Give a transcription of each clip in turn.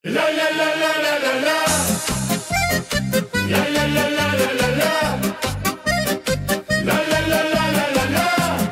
La la la la la la la. La la la la la la la. La la la la la la la.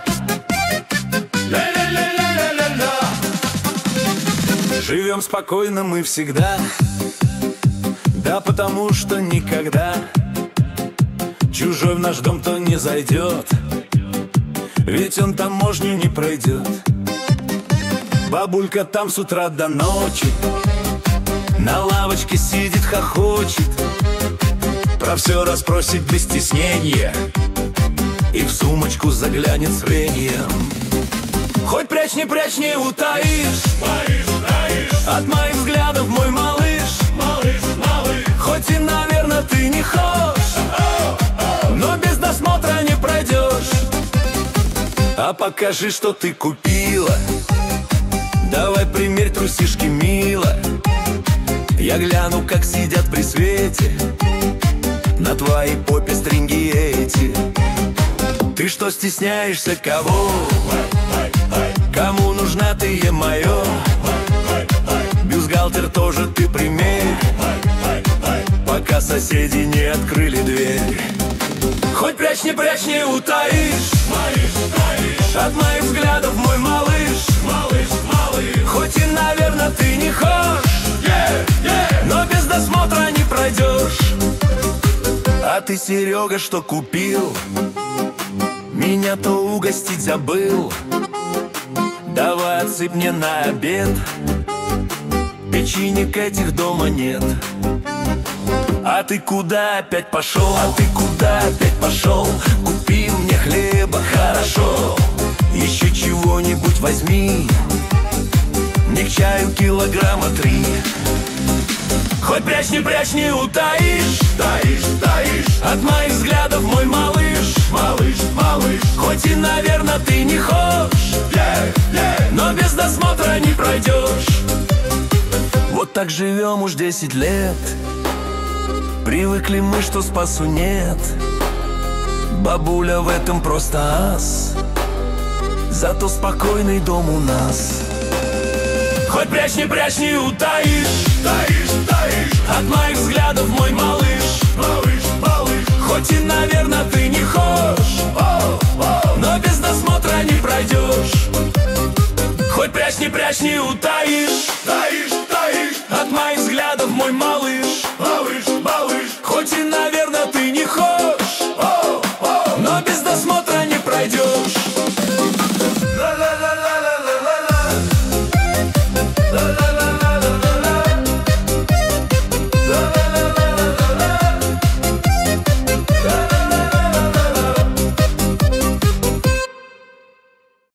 La la la la la la la. Живем спокойно мы всегда, да потому что никогда чужой в наш дом-то не зайдет, ведь он таможню не пройдет. Бабулька там с утра до ночи на лавочке сидит, хохочет, про все расспросит без стеснения и в сумочку заглянет с рвением. Хоть прячь, не утаишь, от моих взглядов, мой малыш, хоть и, наверное, ты не хочешь, но без досмотра не пройдешь. А покажи, что ты купила, давай примерь трусишки, мило. Я гляну, как сидят при свете на твоей попе стринги эти. Ты что стесняешься кого? Кому нужна ты, е-мое? Бюстгальтер тоже ты примерь, пока соседи не открыли дверь. Хоть прячь, не утаишь, от моих взглядов, мой малыш, хоть и, наверное, ты не хочешь, но без досмотра не пройдешь. А ты, Серега, что купил? Меня-то угостить забыл. Давай отсыпь мне на обед, печенек этих дома нет. А ты куда опять пошел? Купи мне хлеба, хорошо. Еще чего-нибудь возьми, мне к чаю килограмма 3. Хоть прячь, не утаишь, от моих взглядов, мой малыш, хоть и, наверное, ты не хочешь, но без досмотра не пройдешь. Вот так живем уж 10 лет, привыкли мы, что спасу нет. Бабуля в этом просто ас, зато спокойный дом у нас. Хоть прячь, не утаишь, от моих взглядов, мой малыш, хоть и, наверное, ты не хочешь, но без досмотра не пройдешь. Хоть прячь, не утаишь,